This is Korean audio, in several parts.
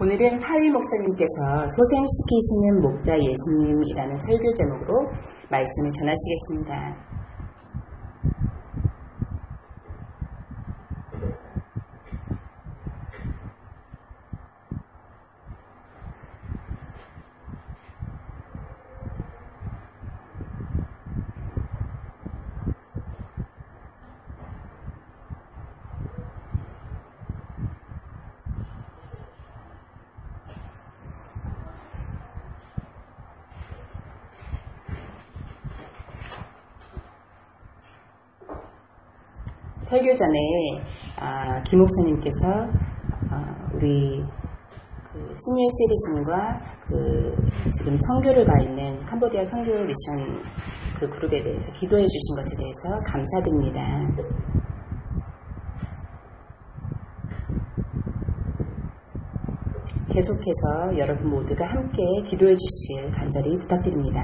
오늘은 하위 목사님께서 소생시키시는 목자 예수님이라는 설교 제목으로 말씀을 전하시겠습니다. 설교 전에 김 목사님께서 우리 스니어 시리즌과 지금 선교를 가 있는 캄보디아 선교 미션 그룹에 대해서 기도해 주신 것에 대해서 감사드립니다. 계속해서 여러분 모두가 함께 기도해 주시길 간절히 부탁드립니다.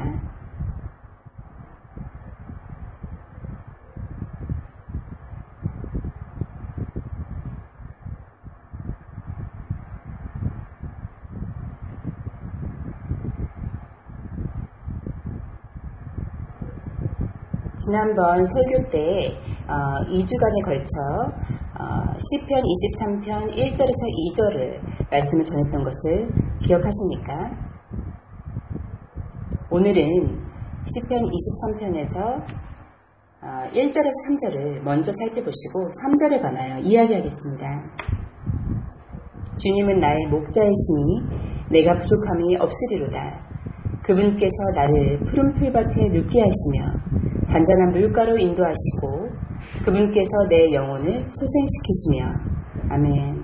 지난번 설교 때 2주간에 걸쳐 시편 23편 1절에서 2절을 말씀을 전했던 것을 기억하십니까? 오늘은 시편 23편에서 1절에서 3절을 먼저 살펴보시고 3절에 관하여 이야기하겠습니다. 주님은 나의 목자이시니 내가 부족함이 없으리로다. 그분께서 나를 푸른 풀밭에 눕게 하시며 잔잔한 물가로 인도하시고 그분께서 내 영혼을 소생시키시며 아멘.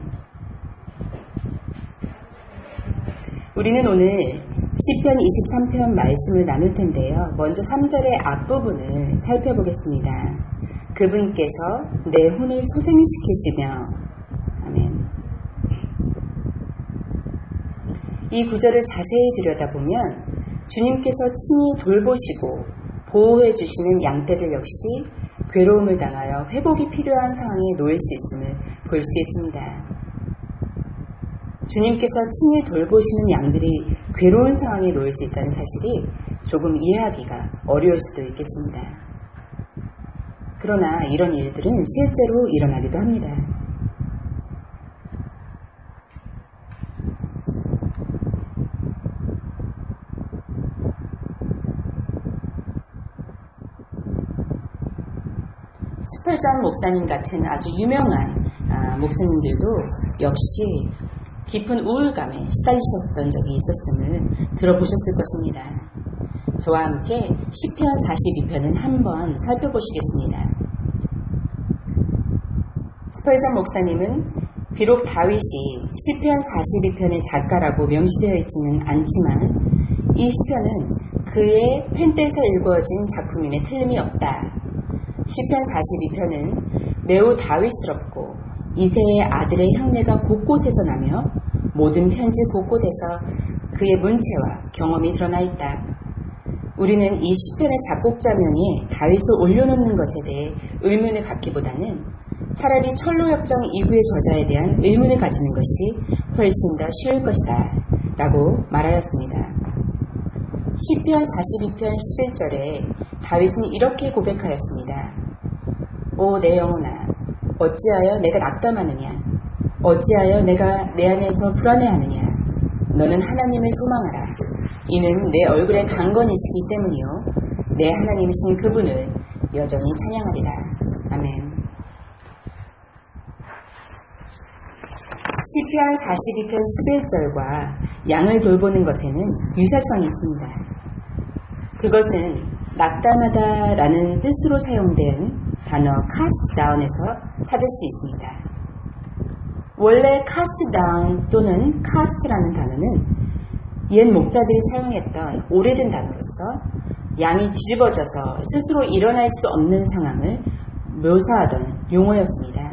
우리는 오늘 시편 23편 말씀을 나눌 텐데요. 먼저 3절의 앞부분을 살펴보겠습니다. 그분께서 내 혼을 소생시키시며 아멘. 이 구절을 자세히 들여다보면 주님께서 친히 돌보시고 보호해 주시는 양떼들 역시 괴로움을 당하여 회복이 필요한 상황에 놓일 수 있음을 볼 수 있습니다. 주님께서 친히 돌보시는 양들이 괴로운 상황에 놓일 수 있다는 사실이 조금 이해하기가 어려울 수도 있겠습니다. 그러나 이런 일들은 실제로 일어나기도 합니다. 스펄전 목사님 같은 아주 유명한 목사님들도 역시 깊은 우울감에 시달리셨던 적이 있었음을 들어보셨을 것입니다. 저와 함께 시편 42편은 한번 살펴보시겠습니다. 스펄전 목사님은 비록 다윗이 시편 42편의 작가라고 명시되어 있지는 않지만 이 시편은 그의 펜때에서 일구어진 작품임에 틀림이 없다. 시편 42편은 매우 다윗스럽고 이새의 아들의 향내가 곳곳에서 나며 모든 편지 곳곳에서 그의 문체와 경험이 드러나 있다. 우리는 이 시편의 작곡자명이 다윗을 올려놓는 것에 대해 의문을 갖기보다는 차라리 철로역정 이후의 저자에 대한 의문을 가지는 것이 훨씬 더 쉬울 것이다 라고 말하였습니다. 시편 42편 11절에 다윗은 이렇게 고백하였습니다. 오 내 영혼아, 어찌하여 내가 낙담하느냐? 어찌하여 내가 내 안에서 불안해하느냐? 너는 하나님을 소망하라. 이는 내 얼굴에 강건이시기 때문이요 내 하나님이신 그분을 여전히 찬양하리라. 아멘. 시편 42편 11절과 양을 돌보는 것에는 유사성이 있습니다. 그것은 낙담하다라는 뜻으로 사용된 단어 cast down에서 찾을 수 있습니다. 원래 cast down 또는 cast라는 단어는 옛 목자들이 사용했던 오래된 단어로서 양이 뒤집어져서 스스로 일어날 수 없는 상황을 묘사하던 용어였습니다.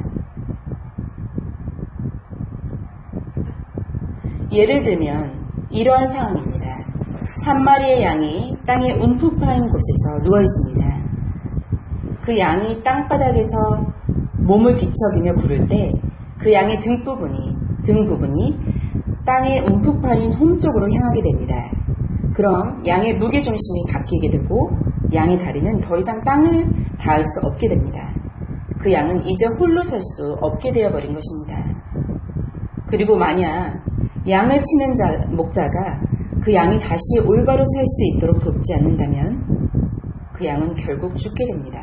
예를 들면 이러한 상황입니다. 한 마리의 양이 땅에 움푹 파인 곳에서 누워 있습니다. 그 양이 땅바닥에서 몸을 뒤척이며 부를 때 그 양의 등 부분이 땅에 움푹 파인 홈 쪽으로 향하게 됩니다. 그럼 양의 무게중심이 바뀌게 되고 양의 다리는 더 이상 땅을 닿을 수 없게 됩니다. 그 양은 이제 홀로 설 수 없게 되어버린 것입니다. 그리고 만약 양을 치는 목자가 그 양이 다시 올바로 설 수 있도록 돕지 않는다면 그 양은 결국 죽게 됩니다.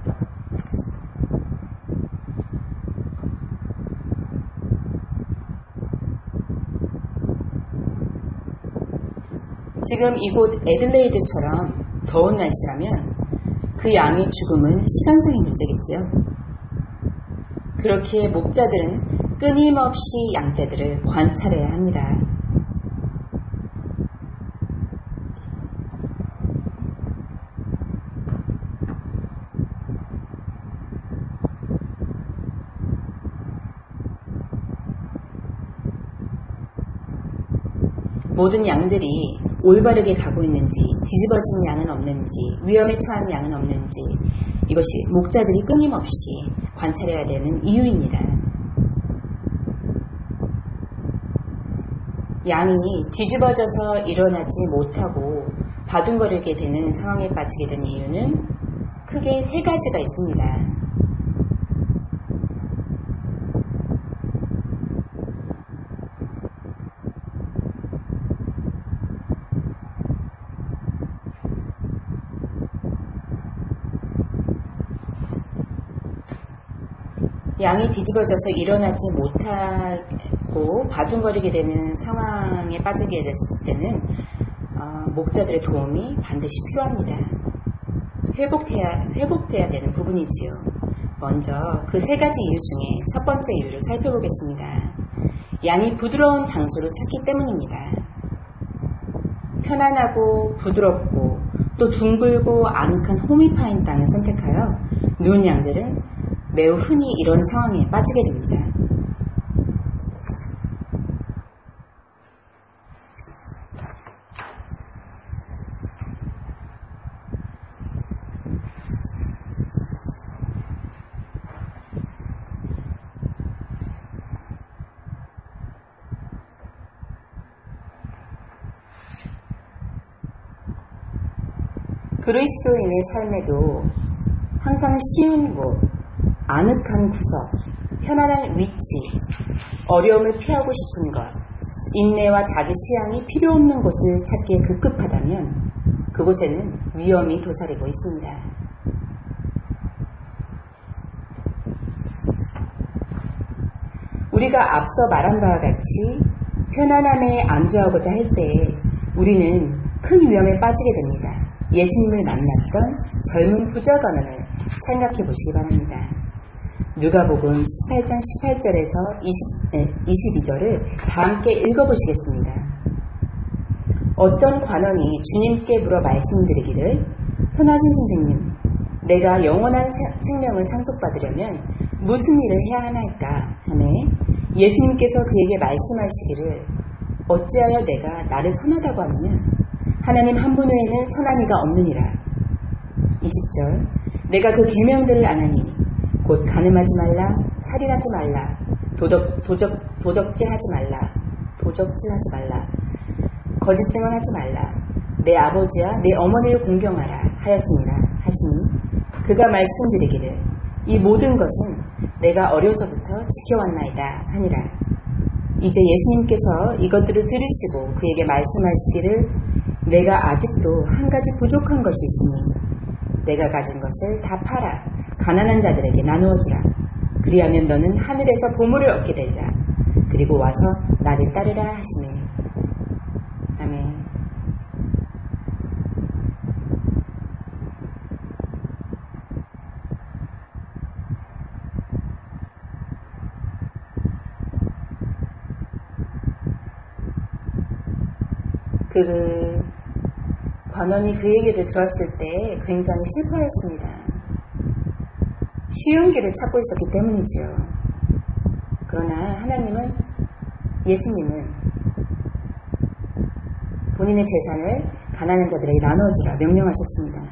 지금 이곳 애들레이드처럼 더운 날씨라면 그 양의 죽음은 시간상의 문제겠지요. 그렇게 목자들은 끊임없이 양떼들을 관찰해야 합니다. 모든 양들이 올바르게 가고 있는지, 뒤집어진 양은 없는지, 위험에 처한 양은 없는지, 이것이 목자들이 끊임없이 관찰해야 되는 이유입니다. 양이 뒤집어져서 일어나지 못하고 바둥거리게 되는 상황에 빠지게 된 이유는 크게 세 가지가 있습니다. 양이 뒤집어져서 일어나지 못하고 바둥거리게 되는 상황에 빠지게 됐을 때는 목자들의 도움이 반드시 필요합니다. 회복돼야 되는 부분이지요. 먼저 그 세 가지 이유 중에 첫 번째 이유를 살펴보겠습니다. 양이 부드러운 장소를 찾기 때문입니다. 편안하고 부드럽고 또 둥글고 아늑한 홈이 파인 땅을 선택하여 누운 양들은 매우 흔히 이런 상황에 빠지게 됩니다. 그리스도인의 삶에도 항상 쉬운 곳, 아늑한 구석, 편안한 위치, 어려움을 피하고 싶은 것, 인내와 자기 수양이 필요 없는 곳을 찾기에 급급하다면 그곳에는 위험이 도사리고 있습니다. 우리가 앞서 말한 바와 같이 편안함에 안주하고자 할 때 우리는 큰 위험에 빠지게 됩니다. 예수님을 만났던 젊은 부자 가문을 생각해 보시기 바랍니다. 누가복음 18장 18절에서 22절을 다 함께 읽어보시겠습니다. 어떤 관원이 주님께 물어 말씀드리기를 선하신 선생님, 내가 영원한 생명을 상속받으려면 무슨 일을 해야 하나이까 하매 예수님께서 그에게 말씀하시기를 어찌하여 내가 나를 선하다고 하느냐? 하나님 한 분 외에는 선한 이가 없느니라. 20절 내가 그 계명들을 안 하니 곧 간음하지 말라, 살인하지 말라, 도적질하지 말라, 거짓 증언하지 말라, 내 아버지와 내 어머니를 공경하라 하였습니다 하시니 그가 말씀드리기를 이 모든 것은 내가 어려서부터 지켜왔나이다 하니라. 이제 예수님께서 이것들을 들으시고 그에게 말씀하시기를 내가 아직도 한 가지 부족한 것이 있으니 내가 가진 것을 다 팔아 가난한 자들에게 나누어주라. 그리하면 너는 하늘에서 보물을 얻게 되리라. 그리고 와서 나를 따르라 하시네. 아멘. 그 관원이 그 얘기를 들었을 때 굉장히 슬퍼했습니다. 쉬운 길을 찾고 있었기 때문이죠. 그러나 하나님은, 예수님은 본인의 재산을 가난한 자들에게 나눠주라 명령하셨습니다.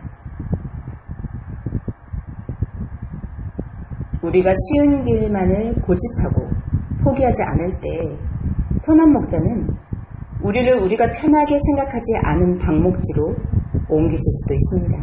우리가 쉬운 길만을 고집하고 포기하지 않을 때 선한 목자는 우리를 우리가 편하게 생각하지 않은 방목지로 옮기실 수도 있습니다.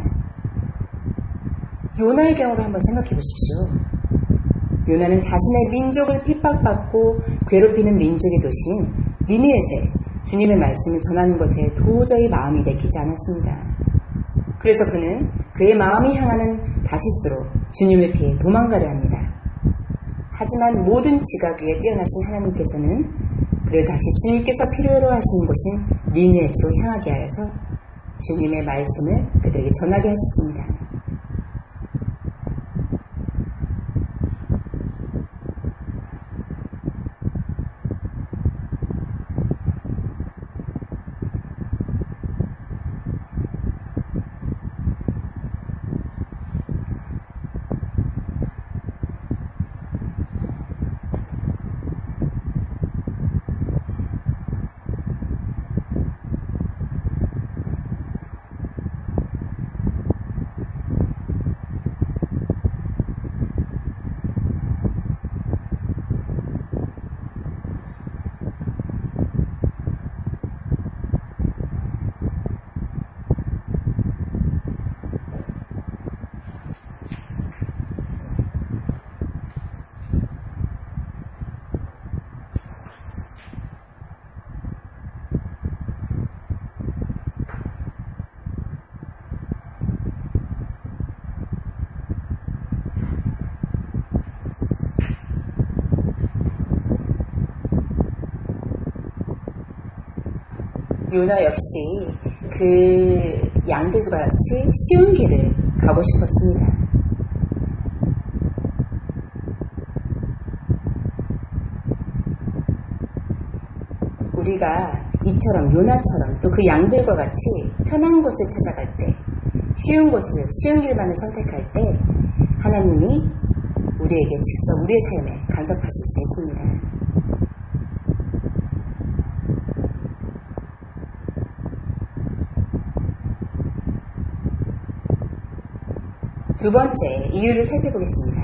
요나의 경우를 한번 생각해 보십시오. 요나는 자신의 민족을 핍박받고 괴롭히는 민족의 도시인 니느웨에 주님의 말씀을 전하는 것에 도저히 마음이 내키지 않았습니다. 그래서 그는 그의 마음이 향하는 다시스로 주님을 피해 도망가려 합니다. 하지만 모든 지각 위에 뛰어나신 하나님께서는 그를 다시 주님께서 필요로 하시는 곳인 니느웨로 향하게 하여서 주님의 말씀을 그들에게 전하게 하셨습니다. 요나 역시 그 양들과 같이 쉬운 길을 가고 싶었습니다. 우리가 이처럼 요나처럼 또 그 양들과 같이 편한 곳을 찾아갈 때, 쉬운 길만을 선택할 때 하나님이 우리에게 직접 우리의 삶에 간섭하실 수 있습니다. 두 번째 이유를 살펴보겠습니다.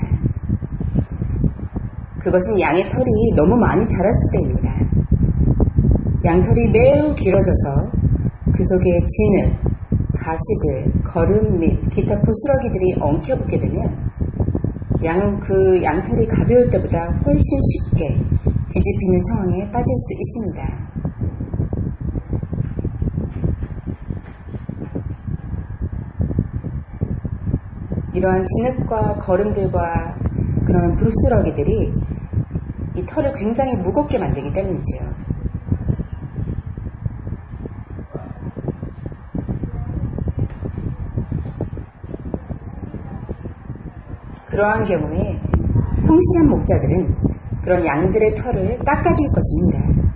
그것은 양의 털이 너무 많이 자랐을 때입니다. 양털이 매우 길어져서 그 속에 진흙, 가시들, 거름 및 기타 부스러기들이 엉켜붙게 되면 양은 그 양털이 가벼울 때보다 훨씬 쉽게 뒤집히는 상황에 빠질 수 있습니다. 이러한 진흙과 거름들과 그런 부스러기들이 이 털을 굉장히 무겁게 만들기 때문이지요. 그러한 경우에 성실한 목자들은 그런 양들의 털을 깎아줄 것입니다.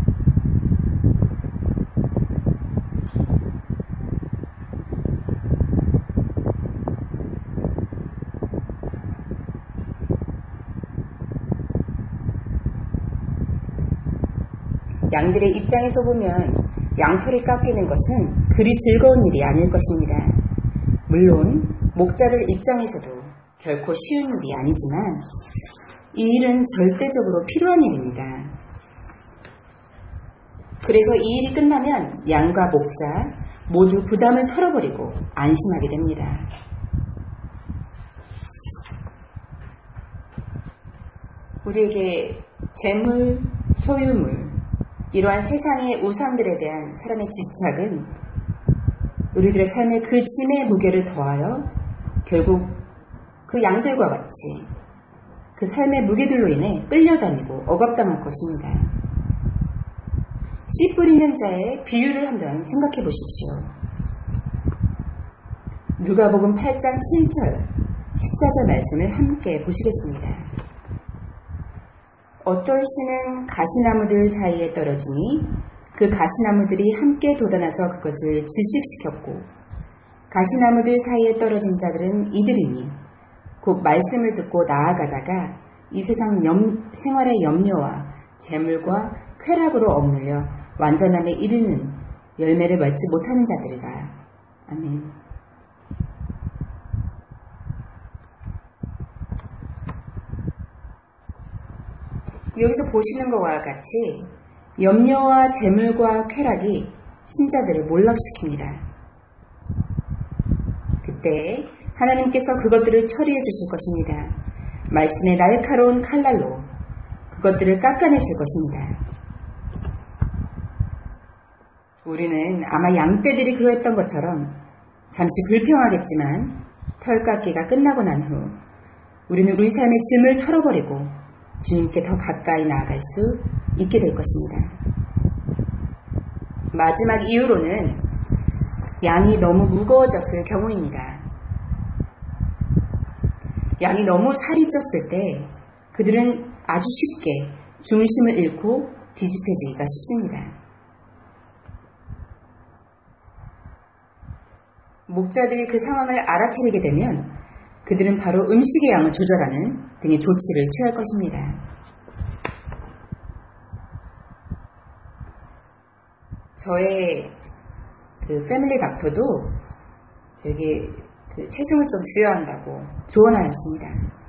양들의 입장에서 보면 양털이 깎이는 것은 그리 즐거운 일이 아닐 것입니다. 물론 목자들 입장에서도 결코 쉬운 일이 아니지만 이 일은 절대적으로 필요한 일입니다. 그래서 이 일이 끝나면 양과 목자 모두 부담을 털어버리고 안심하게 됩니다. 우리에게 재물, 소유물, 이러한 세상의 우상들에 대한 사람의 집착은 우리들의 삶의 그 짐의 무게를 더하여 결국 그 양들과 같이 그 삶의 무게들로 인해 끌려다니고 억압당할 것입니다. 씨 뿌리는 자의 비유를 한번 생각해 보십시오. 누가복음 8장 7절, 14절 말씀을 함께 보시겠습니다. 어떤 씨는 가시나무들 사이에 떨어지니 그 가시나무들이 함께 돋아나서 그것을 질식시켰고 가시나무들 사이에 떨어진 자들은 이들이니 곧 말씀을 듣고 나아가다가 이 세상 생활의 염려와 재물과 쾌락으로 억눌려 완전함에 이르는 열매를 맺지 못하는 자들이라. 아멘. 여기서 보시는 것과 같이 염려와 재물과 쾌락이 신자들을 몰락시킵니다. 그때 하나님께서 그것들을 처리해 주실 것입니다. 말씀의 날카로운 칼날로 그것들을 깎아내실 것입니다. 우리는 아마 양떼들이 그러했던 것처럼 잠시 불평하겠지만 털깎기가 끝나고 난 후 우리는 우리 삶의 짐을 털어버리고 주님께 더 가까이 나아갈 수 있게 될 것입니다. 마지막 이유로는 양이 너무 무거워졌을 경우입니다. 양이 너무 살이 쪘을 때 그들은 아주 쉽게 중심을 잃고 뒤집혀지기가 쉽습니다. 목자들이 그 상황을 알아차리게 되면 그들은 바로 음식의 양을 조절하는 등의 조치를 취할 것입니다. 저의 패밀리 닥터도 저에게 체중을 좀 줄여야 한다고 조언하였습니다.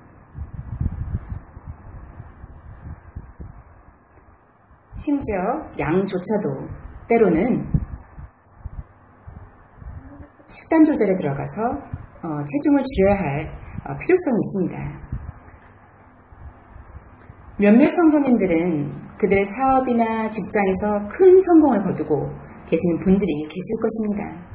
심지어 양조차도 때로는 식단 조절에 들어가서 체중을 줄여야 할 필요성이 있습니다. 몇몇 성도님들은 그들의 사업이나 직장에서 큰 성공을 거두고 계시는 분들이 계실 것입니다.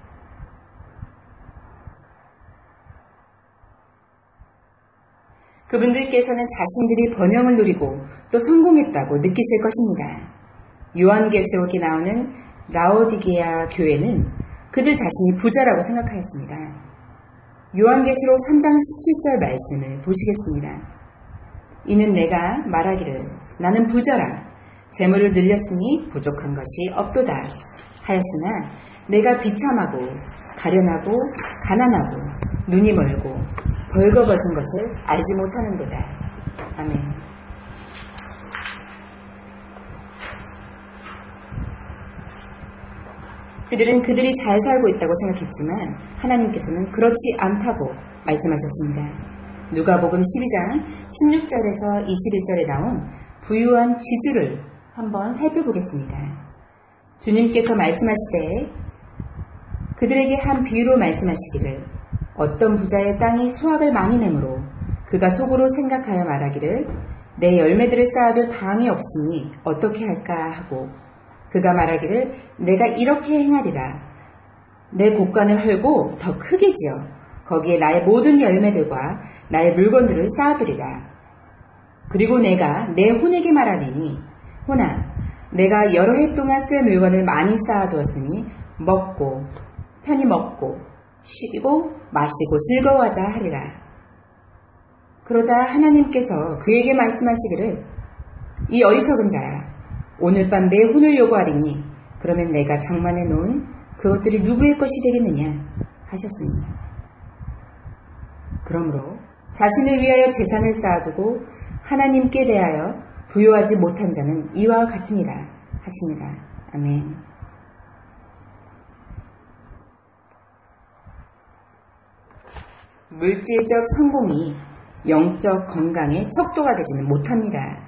그분들께서는 자신들이 번영을 누리고 또 성공했다고 느끼실 것입니다. 요한계시록에 나오는 라오디게아 교회는 그들 자신이 부자라고 생각하였습니다. 요한계시록 3장 17절 말씀을 보시겠습니다. 이는 내가 말하기를 나는 부자라 재물을 늘렸으니 부족한 것이 없도다 하였으나 내가 비참하고 가련하고 가난하고 눈이 멀고 벌거벗은 것을 알지 못하는도다. 아멘. 그들은 그들이 잘 살고 있다고 생각했지만 하나님께서는 그렇지 않다고 말씀하셨습니다. 누가복음 12장 16절에서 21절에 나온 부유한 지주를 한번 살펴보겠습니다. 주님께서 말씀하시되 그들에게 한 비유로 말씀하시기를 어떤 부자의 땅이 수확을 많이 내므로 그가 속으로 생각하여 말하기를 내 열매들을 쌓아도 당이 없으니 어떻게 할까 하고 그가 말하기를 내가 이렇게 행하리라. 내 곳간을 헐고 더 크게 지어 거기에 나의 모든 열매들과 나의 물건들을 쌓아두리라. 그리고 내가 내 혼에게 말하리니 혼아 내가 여러 해 동안 쓸 물건을 많이 쌓아두었으니 먹고 편히 먹고 쉬고 마시고 즐거워하자 하리라. 그러자 하나님께서 그에게 말씀하시기를 이 어리석은 자야 오늘 밤 내 혼을 요구하리니 그러면 내가 장만해 놓은 그것들이 누구의 것이 되겠느냐 하셨습니다. 그러므로 자신을 위하여 재산을 쌓아두고 하나님께 대하여 부요하지 못한 자는 이와 같으니라 하십니다. 아멘. 물질적 성공이 영적 건강의 척도가 되지는 못합니다.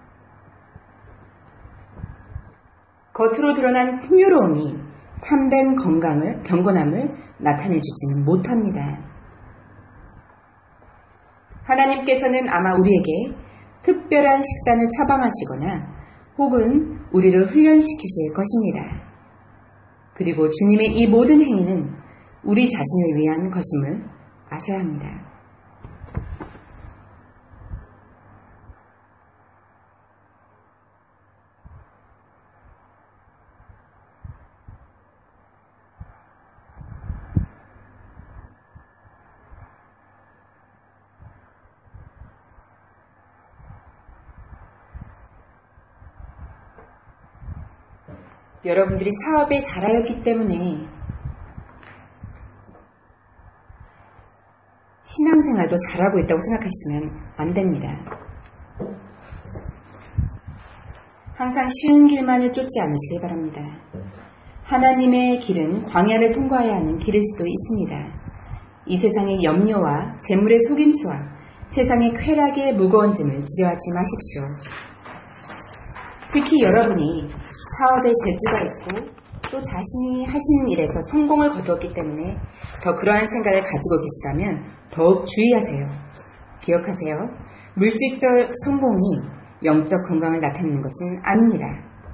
겉으로 드러난 풍요로움이 참된 경건함을 나타내주지는 못합니다. 하나님께서는 아마 우리에게 특별한 식단을 처방하시거나 혹은 우리를 훈련시키실 것입니다. 그리고 주님의 이 모든 행위는 우리 자신을 위한 것임을 아셔야 합니다. 여러분들이 사업에 잘하였기 때문에 신앙생활도 잘하고 있다고 생각하시면 안 됩니다. 항상 쉬운 길만을 쫓지 않으시길 바랍니다. 하나님의 길은 광야를 통과해야 하는 길일 수도 있습니다. 이 세상의 염려와 재물의 속임수와 세상의 쾌락의 무거운 짐을 지려하지 마십시오. 특히 여러분이 사업에 재주가 있고 또 자신이 하시는 일에서 성공을 거두었기 때문에 더 그러한 생각을 가지고 계시다면 더욱 주의하세요. 기억하세요. 물질적 성공이 영적 건강을 나타내는 것은 아닙니다.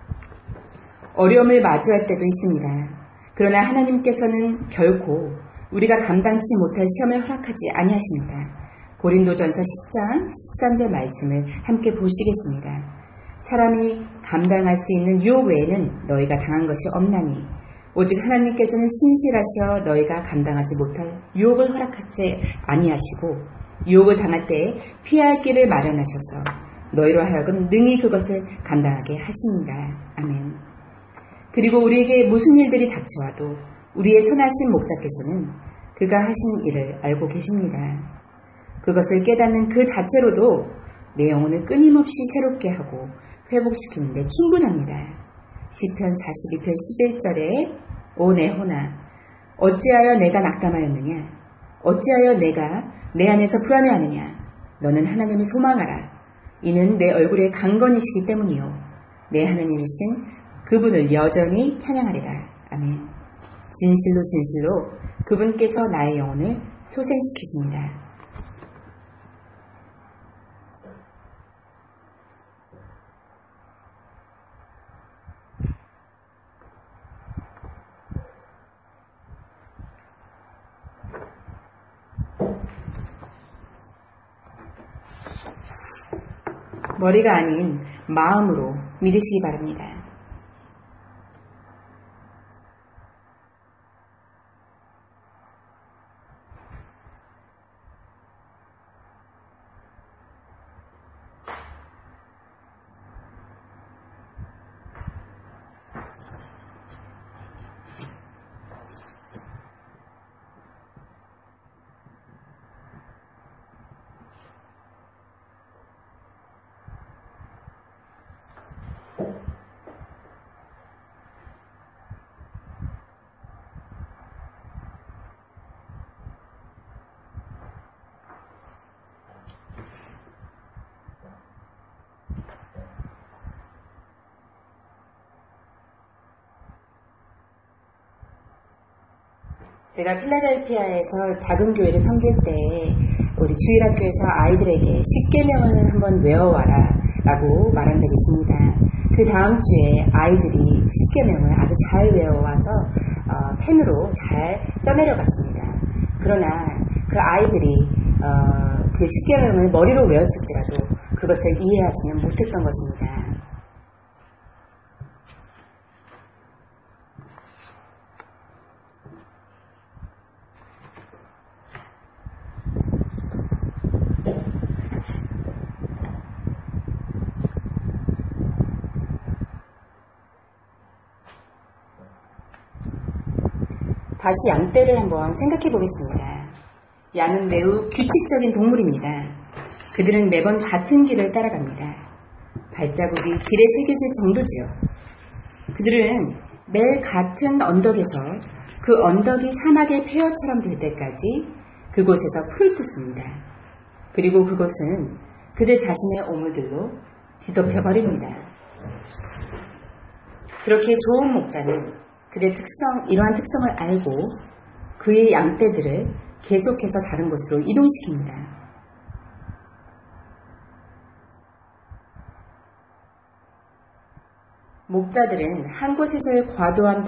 어려움을 마주할 때도 있습니다. 그러나 하나님께서는 결코 우리가 감당치 못할 시험을 허락하지 아니하십니다. 고린도전서 10장 13절 말씀을 함께 보시겠습니다. 사람이 감당할 수 있는 유혹 외에는 너희가 당한 것이 없나니 오직 하나님께서는 신실하셔 너희가 감당하지 못할 유혹을 허락하지 아니하시고 유혹을 당할 때에 피할 길을 마련하셔서 너희로 하여금 능히 그것을 감당하게 하십니다. 아멘. 그리고 우리에게 무슨 일들이 닥쳐와도 우리의 선하신 목자께서는 그가 하신 일을 알고 계십니다. 그것을 깨닫는 그 자체로도 내 영혼을 끊임없이 새롭게 하고 회복시키는 데 충분합니다. 시편 42편 11절에 오 내 혼아 어찌하여 내가 낙담하였느냐 어찌하여 내가 내 안에서 불안해하느냐 너는 하나님을 소망하라 이는 내 얼굴에 강건이시기 때문이요 내 하나님이신 그분을 여전히 찬양하리라. 아멘. 진실로 진실로 그분께서 나의 영혼을 소생시키십니다. 머리가 아닌 마음으로 믿으시기 바랍니다. 제가 필라델피아에서 작은 교회를 섬길 때 우리 주일학교에서 아이들에게 10계명을 한번 외워와라 라고 말한 적이 있습니다. 그 다음 주에 아이들이 10계명을 아주 잘 외워와서 펜으로 잘 써내려갔습니다. 그러나 그 아이들이 그 10계명을 머리로 외웠을지라도 그것을 이해하지는 못했던 것입니다. 다시 양떼를 한번 생각해 보겠습니다. 양은 매우 규칙적인 동물입니다. 그들은 매번 같은 길을 따라갑니다. 발자국이 길에 새겨질 정도지요. 그들은 매일 같은 언덕에서 그 언덕이 사막의 폐허처럼 될 때까지 그곳에서 풀을 뜯습니다. 그리고 그곳은 그들 자신의 오물들로 뒤덮여버립니다. 그렇게 좋은 목자는 그의 이러한 특성을 알고 그의 양떼들을 계속해서 다른 곳으로 이동시킵니다. 목자들은 한 곳에서의 과도한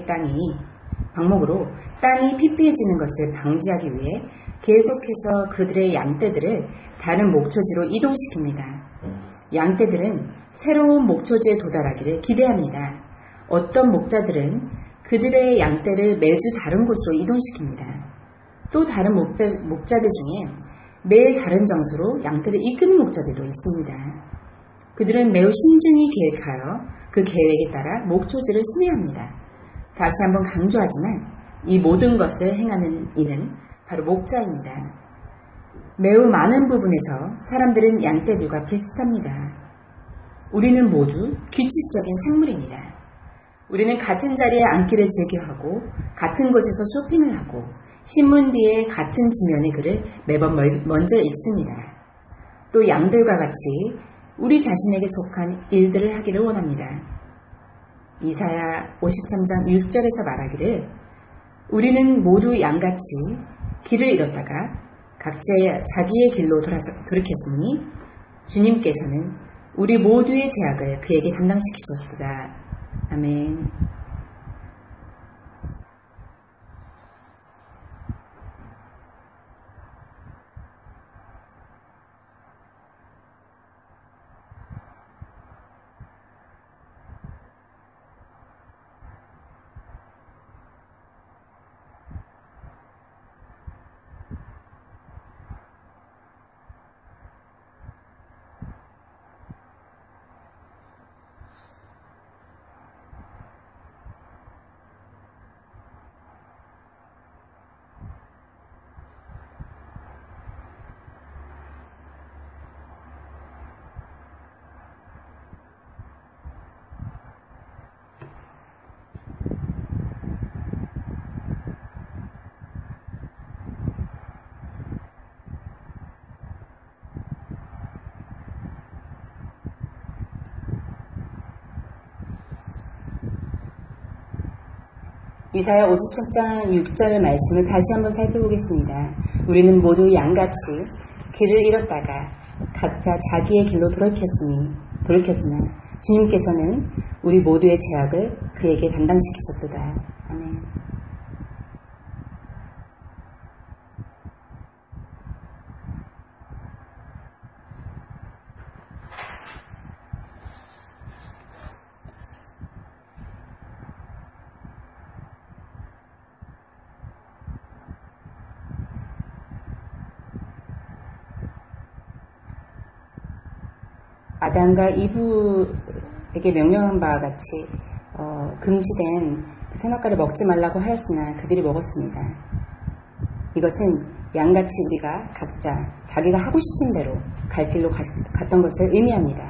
방목으로 땅이 피폐해지는 것을 방지하기 위해 계속해서 그들의 양떼들을 다른 목초지로 이동시킵니다. 양떼들은 새로운 목초지에 도달하기를 기대합니다. 어떤 목자들은 그들의 양떼를 매주 다른 곳으로 이동시킵니다. 또 다른 목자들 중에 매일 다른 장소로 양떼를 이끄는 목자들도 있습니다. 그들은 매우 신중히 계획하여 그 계획에 따라 목초지를 순회합니다. 다시 한번 강조하지만 이 모든 것을 행하는 이는 바로 목자입니다. 매우 많은 부분에서 사람들은 양떼들과 비슷합니다. 우리는 모두 규칙적인 생물입니다. 우리는 같은 자리에 앉기를 즐겨하고 같은 곳에서 쇼핑을 하고 신문 뒤에 같은 지면의 글을 매번 먼저 읽습니다. 또 양들과 같이 우리 자신에게 속한 일들을 하기를 원합니다. 이사야 53장 6절에서 말하기를 우리는 모두 양같이 길을 잃었다가 각자 자기의 길로 돌이켰으니 주님께서는 우리 모두의 죄악을 그에게 담당시키셨도다. 아멘. 이사야 53장 6절 말씀을 다시 한번 살펴보겠습니다. 우리는 모두 양같이 길을 잃었다가 각자 자기의 길로 돌이켰으나 주님께서는 우리 모두의 죄악을 그에게 담당시키셨도다. 아멘. 아담과 이브에게 명령한 바와 같이 금지된 선악과를 먹지 말라고 하였으나 그들이 먹었습니다. 이것은 양같이 우리가 각자 자기가 하고 싶은 대로 갈 길로 갔던 것을 의미합니다.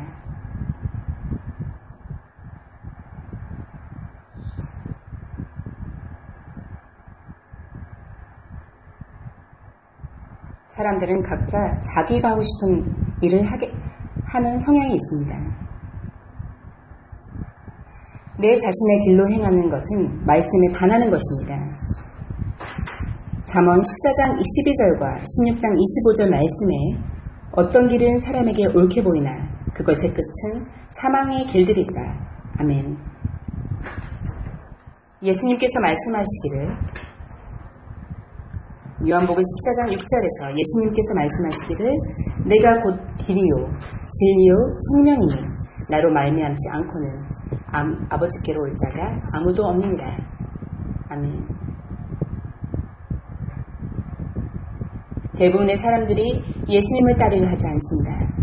사람들은 각자 자기가 하고 싶은 일을 하는 성향이 있습니다. 내 자신의 길로 행하는 것은 말씀에 반하는 것입니다. 잠언 14장 12절과 16장 25절 말씀에 어떤 길은 사람에게 옳게 보이나 그것의 끝은 사망의 길들이다. 아멘. 예수님께서 말씀하시기를 요한복음 14장 6절에서 예수님께서 말씀하시기를 내가 곧 길이요 진리요 생명이니 나로 말미암지 않고는 아버지께로 올 자가 아무도 없느니라. 아멘. 대부분의 사람들이 예수님을 따르려 하지 않습니다.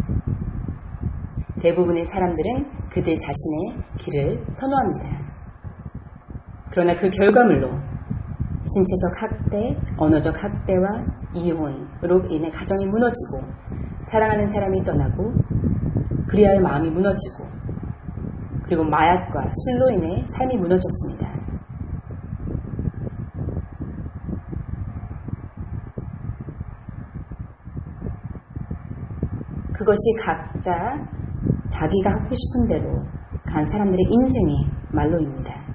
대부분의 사람들은 그들 자신의 길을 선호합니다. 그러나 그 결과물로 신체적 학대, 언어적 학대와 이혼으로 인해 가정이 무너지고 사랑하는 사람이 떠나고 그리하여 마음이 무너지고 그리고 마약과 술로 인해 삶이 무너졌습니다. 그것이 각자 자기가 하고 싶은 대로 간 사람들의 인생의 말로입니다.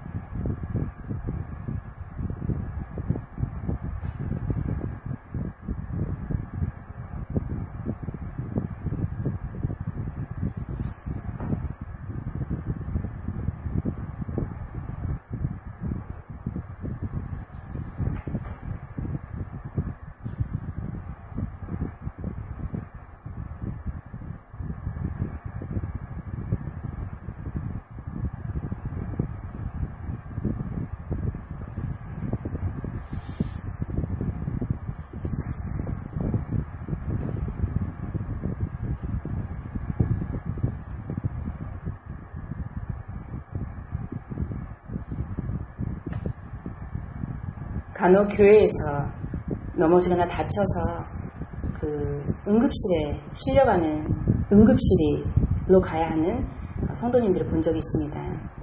간혹 교회에서 넘어지거나 다쳐서 그 응급실에 실려가는 응급실로 가야 하는 성도님들을 본 적이 있습니다.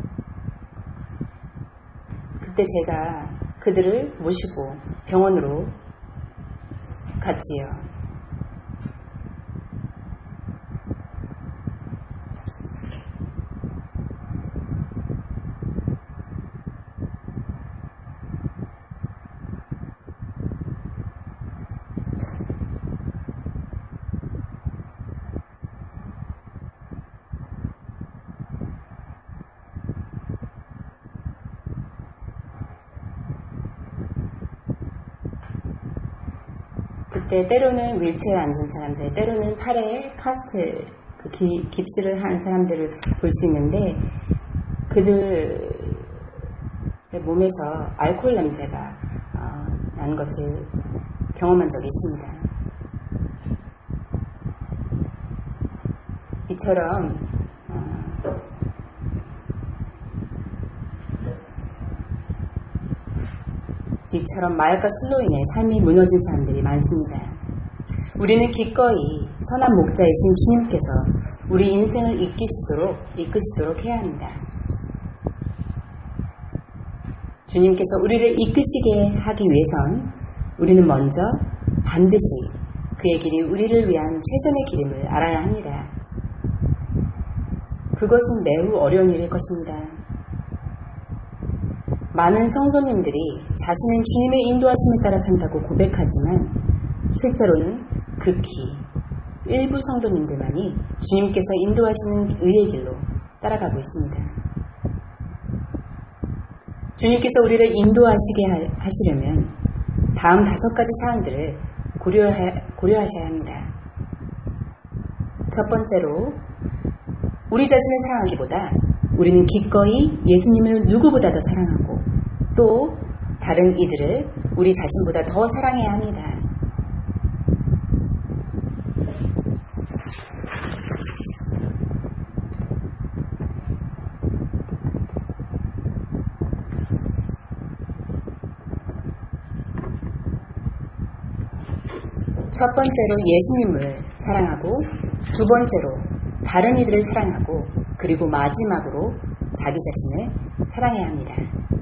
그때 제가 그들을 모시고 병원으로 갔지요. 때로는 윌체어에 앉은 사람들, 때로는 팔에 카스트, 깁스를 한 사람들을 볼 수 있는데 그들의 몸에서 알코올 냄새가 난 것을 경험한 적이 있습니다. 이처럼 마약과 술로 인해 삶이 무너진 사람들이 많습니다. 우리는 기꺼이 선한 목자이신 주님께서 우리 인생을 이끄시도록 해야 합니다. 주님께서 우리를 이끄시게 하기 위해선 우리는 먼저 반드시 그의 길이 우리를 위한 최선의 길임을 알아야 합니다. 그것은 매우 어려운 일일 것입니다. 많은 성도님들이 자신은 주님의 인도하심에 따라 산다고 고백하지만 실제로는 극히 일부 성도님들만이 주님께서 인도하시는 의의 길로 따라가고 있습니다. 주님께서 우리를 인도하시게 하시려면 다음 5가지 사항들을 고려하셔야 합니다. 첫 번째로 우리 자신을 사랑하기보다 우리는 기꺼이 예수님을 누구보다도 사랑하고 또 다른 이들을 우리 자신보다 더 사랑해야 합니다. 첫 번째로 예수님을 사랑하고 두 번째로 다른 이들을 사랑하고 그리고 마지막으로 자기 자신을 사랑해야 합니다.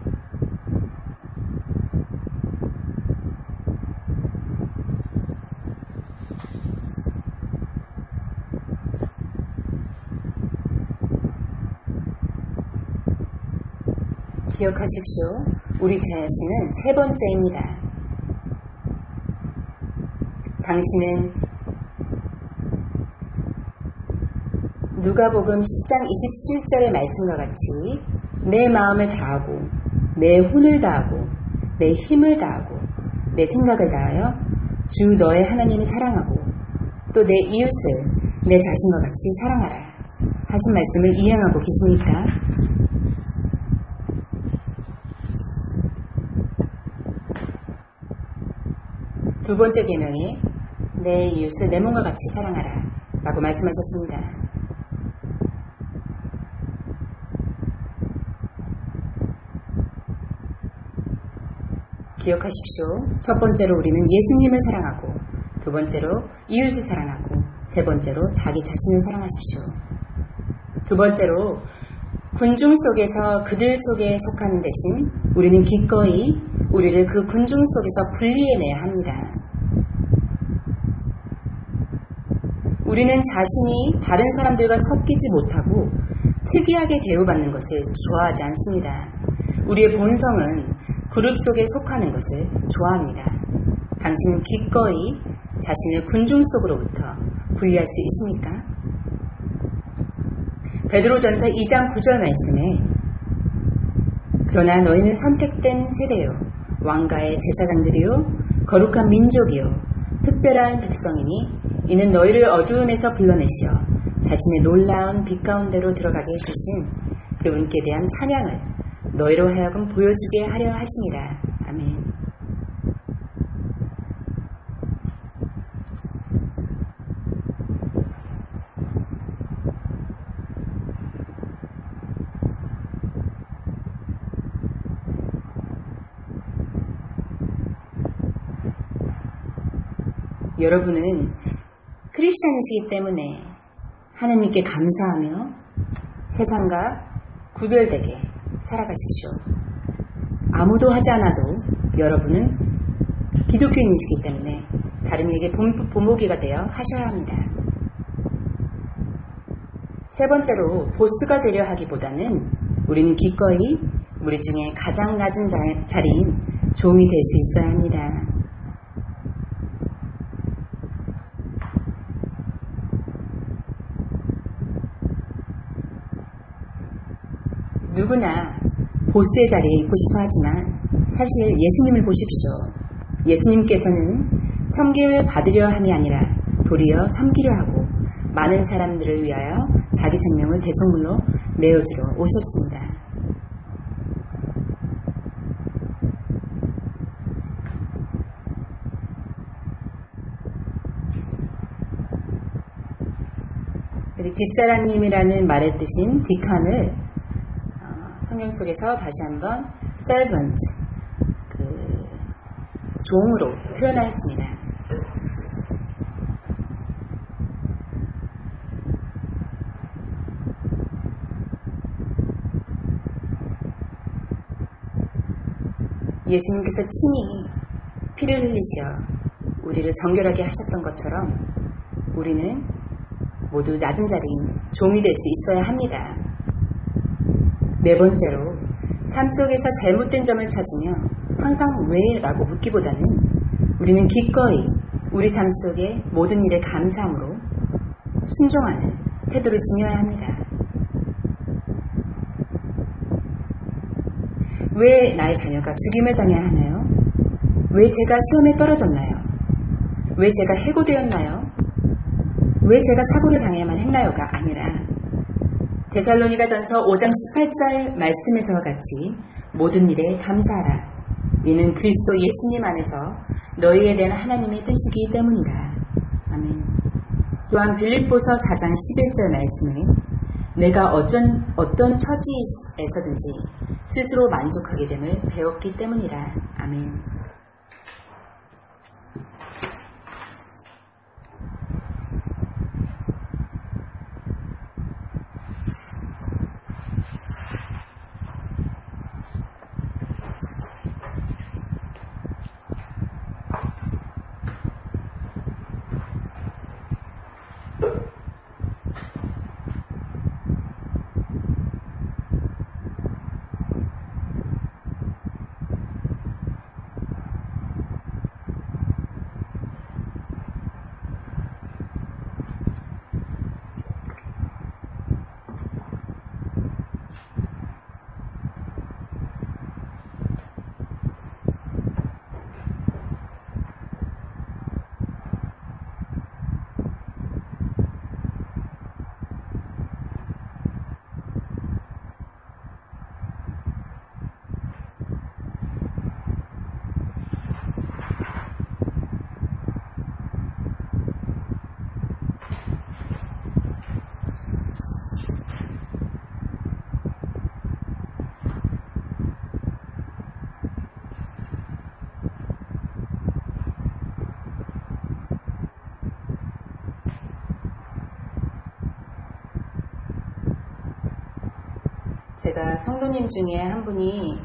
기억하십시오. 우리 자신은 세 번째입니다. 당신은 누가복음 10장 27절의 말씀과 같이 내 마음을 다하고 내 혼을 다하고 내 힘을 다하고 내 생각을 다하여 주 너의 하나님을 사랑하고 또 내 이웃을 내 자신과 같이 사랑하라 하신 말씀을 이행하고 계십니까? 두 번째 계명이 내 이웃을 내 몸과 같이 사랑하라 라고 말씀하셨습니다. 기억하십시오. 첫 번째로 우리는 예수님을 사랑하고 두 번째로 이웃을 사랑하고 세 번째로 자기 자신을 사랑하십시오. 두 번째로 군중 속에서 그들 속에 속하는 대신 우리는 기꺼이 우리를 그 군중 속에서 분리해내야 합니다. 우리는 자신이 다른 사람들과 섞이지 못하고 특이하게 대우받는 것을 좋아하지 않습니다. 우리의 본성은 그룹 속에 속하는 것을 좋아합니다. 당신은 기꺼이 자신을 군중 속으로부터 분리할 수 있습니까? 베드로전서 2장 9절 말씀에 그러나 너희는 선택된 세대요 왕가의 제사장들이요 거룩한 민족이요 특별한 백성이니 이는 너희를 어두움에서 불러내시어 자신의 놀라운 빛 가운데로 들어가게 해주신 그분께 대한 찬양을 너희로 하여금 보여주게 하려 하심이라. 아멘. 여러분은 크리스찬이시기 때문에 하나님께 감사하며 세상과 구별되게 살아가십시오. 아무도 하지 않아도 여러분은 기독교인이시기 때문에 다른 이에게 본보기가 되어 하셔야 합니다. 세 번째로 보스가 되려 하기보다는 우리는 기꺼이 우리 중에 가장 낮은 자리인 종이 될 수 있어야 합니다. 누구나 보스의 자리에 있고 싶어 하지만 사실 예수님을 보십시오. 예수님께서는 섬김을 받으려 함이 아니라 도리어 섬기려 하고 많은 사람들을 위하여 자기 생명을 대속물로 내어주러 오셨습니다. 집사람님이라는 말의 뜻인 디칸을 성경 속에서 다시 한번 servant, 종으로 표현하였습니다. 예수님께서 친히 피를 흘리시어 우리를 정결하게 하셨던 것처럼 우리는 모두 낮은 자리인 종이 될 수 있어야 합니다. 네 번째로, 삶 속에서 잘못된 점을 찾으며 항상 왜? 라고 묻기보다는 우리는 기꺼이 우리 삶 속의 모든 일에 감사함으로 순종하는 태도를 지녀야 합니다. 왜 나의 자녀가 죽임을 당해야 하나요? 왜 제가 시험에 떨어졌나요? 왜 제가 해고되었나요? 왜 제가 사고를 당해야만 했나요가 아니라 데살로니가전서 5장 18절 말씀에서와 같이 모든 일에 감사하라. 이는 그리스도 예수님 안에서 너희에 대한 하나님의 뜻이기 때문이라. 아멘. 또한 빌립보서 4장 11절 말씀에 내가 어떤 처지에서든지 스스로 만족하게 됨을 배웠기 때문이라. 아멘. 제가 성도님 중에 한 분이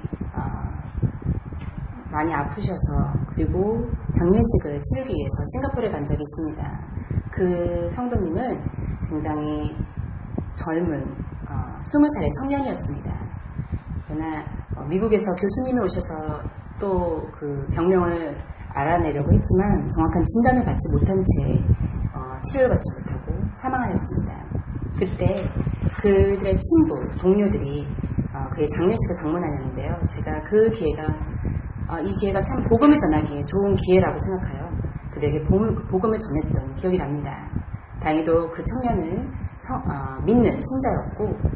많이 아프셔서 그리고 장례식을 치르기 위해서 싱가포르에 간 적이 있습니다. 그 성도님은 굉장히 젊은 20살의 청년이었습니다. 그러나 미국에서 교수님이 오셔서 또 그 병명을 알아내려고 했지만 정확한 진단을 받지 못한 채 치료를 받지 못하고 사망하였습니다. 그때 그들의 친구, 동료들이 그의 장례식을 방문하였는데요. 제가 이 기회가 참 복음을 전하기에 좋은 기회라고 생각하여 그들에게 복음을 전했던 기억이 납니다. 다행히도 그 청년은 믿는 신자였고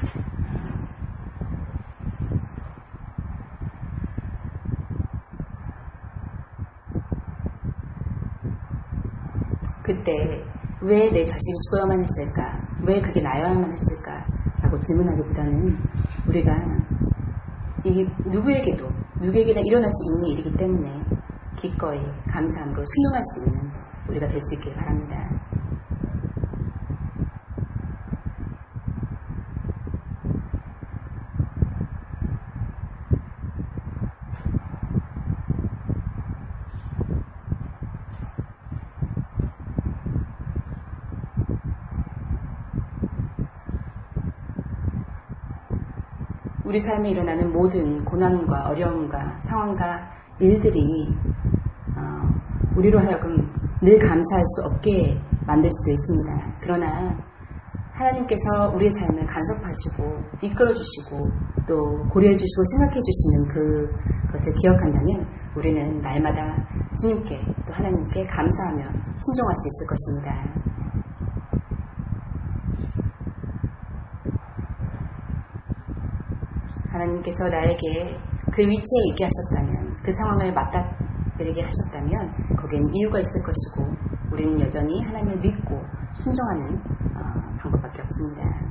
그때 왜 내 자식이 죽어야만 했을까? 왜 그게 나야만 했을까? 라고 질문하기보다는 우리가 이게 누구에게나 일어날 수 있는 일이기 때문에 기꺼이 감사함으로 순종할 수 있는 우리가 될 수 있길 바랍니다. 우리 삶에 일어나는 모든 고난과 어려움과 상황과 일들이 우리로 하여금 늘 감사할 수 없게 만들 수도 있습니다. 그러나 하나님께서 우리의 삶을 간섭하시고 이끌어주시고 또 고려해주시고 생각해주시는 그것을 기억한다면 우리는 날마다 주님께 또 하나님께 감사하며 순종할 수 있을 것입니다. 하나님께서 나에게 그 위치에 있게 하셨다면, 그 상황을 맞닥뜨리게 하셨다면 거기에는 이유가 있을 것이고, 우리는 여전히 하나님을 믿고 순종하는 방법밖에 없습니다.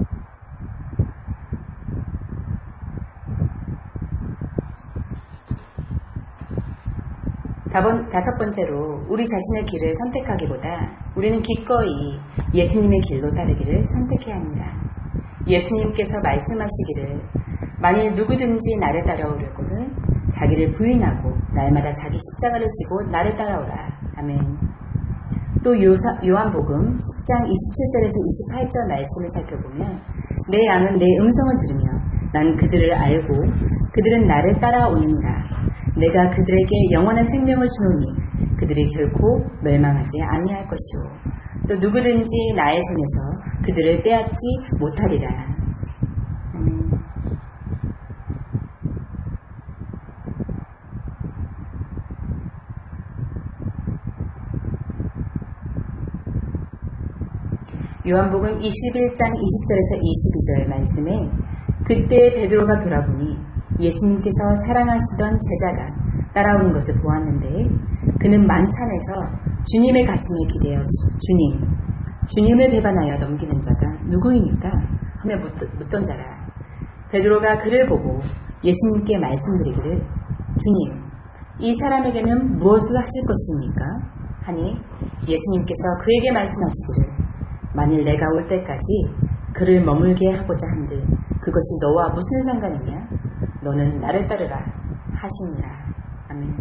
다섯 번째로, 우리 자신의 길을 선택하기보다 우리는 기꺼이 예수님의 길로 따르기를 선택해야 합니다. 예수님께서 말씀하시기를 만일 누구든지 나를 따라오려거든 자기를 부인하고 날마다 자기 십자가를 지고 나를 따라오라. 아멘. 또 요한복음 10장 27절에서 28절 말씀을 살펴보면 내 양은 내 음성을 들으며 난 그들을 알고 그들은 나를 따라오니라. 내가 그들에게 영원한 생명을 주노니 그들이 결코 멸망하지 아니할 것이요. 또 누구든지 나의 손에서 그들을 빼앗지 못하리라. 요한복음 21장 20절에서 22절 말씀에 그때 베드로가 돌아보니 예수님께서 사랑하시던 제자가 따라오는 것을 보았는데 그는 만찬에서 주님의 가슴에 기대어 주님을 배반하여 넘기는 자가 누구입니까? 하며 묻던 자라. 베드로가 그를 보고 예수님께 말씀드리기를 주님, 이 사람에게는 무엇을 하실 것입니까? 하니 예수님께서 그에게 말씀하시기를 만일 내가 올 때까지 그를 머물게 하고자 한들 그것이 너와 무슨 상관이냐? 너는 나를 따르라 하시니라. 아멘.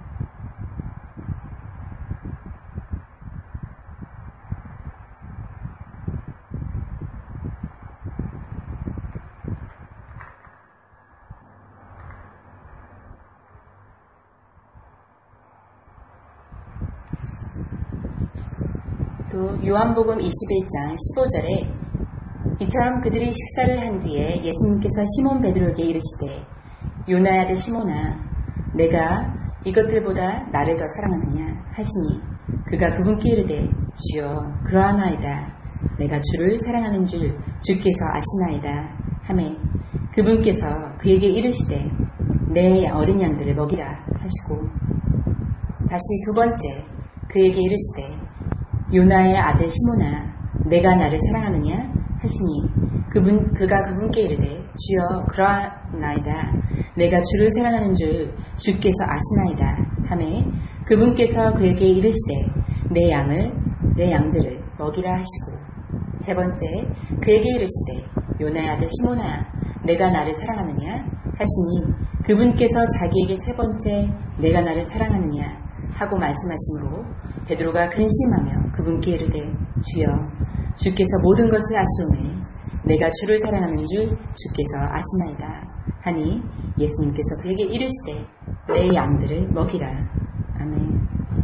또 요한복음 21장 15절에 이처럼 그들이 식사를 한 뒤에 예수님께서 시몬 베드로에게 이르시되 요나의 아들 시몬아 내가 이것들보다 나를 더 사랑하느냐 하시니 그가 그분께 이르되 주여 그러하나이다. 내가 주를 사랑하는 줄 주께서 아시나이다 하매 그분께서 그에게 이르시되 내 어린 양들을 먹이라 하시고 다시 두 번째 그에게 이르시되 요나의 아들 시몬아 내가 나를 사랑하느냐 하시니 그가 그분께 이르되 주여 그러하나이다. 내가 주를 사랑하는 줄 주께서 아시나이다 하매 그분께서 그에게 이르시되 내 양들을 먹이라 하시고 세 번째 그에게 이르시되 요나의 아들 시몬아 내가 나를 사랑하느냐 하시니 그분께서 자기에게 세 번째 내가 나를 사랑하느냐 하고 말씀하시므로 베드로가 근심하며 그분께 이르되 주여 주께서 모든 것을 아시오매 내가 주를 사랑하는 줄 주께서 아시나이다 하니 예수님께서 그에게 이르시되 내 양들을 먹이라. 아멘.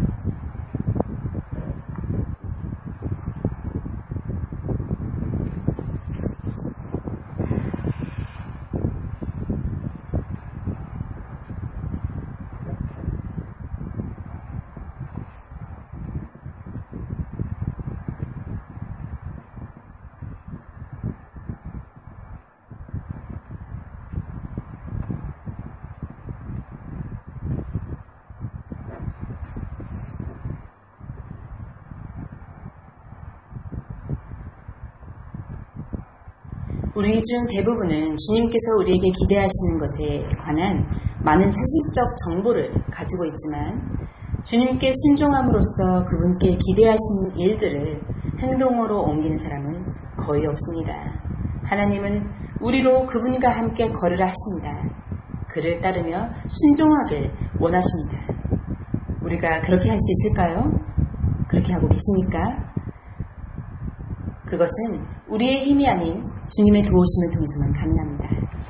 우리 중 대부분은 주님께서 우리에게 기대하시는 것에 관한 많은 사실적 정보를 가지고 있지만 주님께 순종함으로써 그분께 기대하시는 일들을 행동으로 옮기는 사람은 거의 없습니다. 하나님은 우리로 그분과 함께 걸으라 하십니다. 그를 따르며 순종하길 원하십니다. 우리가 그렇게 할 수 있을까요? 그렇게 하고 계십니까? 그것은 우리의 힘이 아닌 주님의 도우심을 통해서만 가능합니다.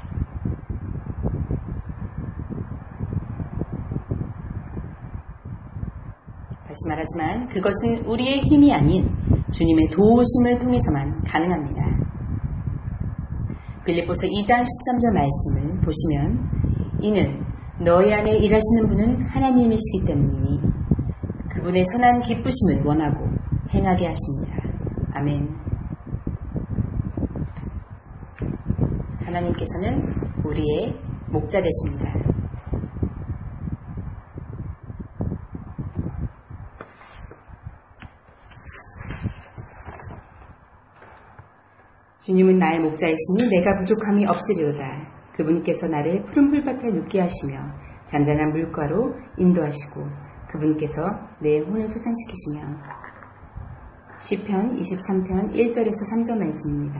다시 말하지만 그것은 우리의 힘이 아닌 주님의 도우심을 통해서만 가능합니다. 빌립보서 2장 13절 말씀을 보시면 이는 너희 안에 일하시는 분은 하나님이시기 때문이니 그분의 선한 기쁘심을 원하고 행하게 하십니다. 아멘. 하나님께서는 우리의 목자 되십니다. 주님은 나의 목자이시니 내가 부족함이 없으리로다. 그분께서 나를 푸른 풀밭에 눕게 하시며 잔잔한 물가로 인도하시고 그분께서 내 혼을 소산시키시며 시편 23편 1절에서 3절 말씀입니다.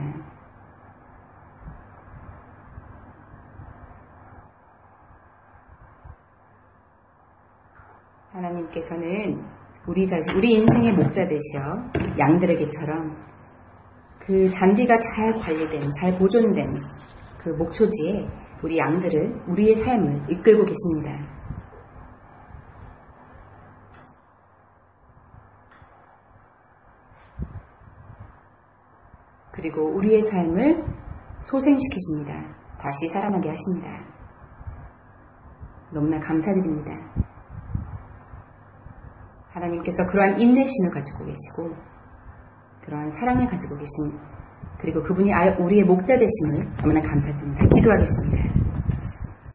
하나님께서는 우리 인생의 목자 되시어 양들에게처럼 그 잔디가 잘 관리된, 잘 보존된 그 목초지에 우리 양들을, 우리의 삶을 이끌고 계십니다. 그리고 우리의 삶을 소생시키십니다. 다시 살아나게 하십니다. 너무나 감사드립니다. 하나님께서 그러한 인내심을 가지고 계시고 그러한 사랑을 가지고 계십니다. 그리고 그분이 우리의 목자 되심을 너무나 감사드립니다. 기도하겠습니다.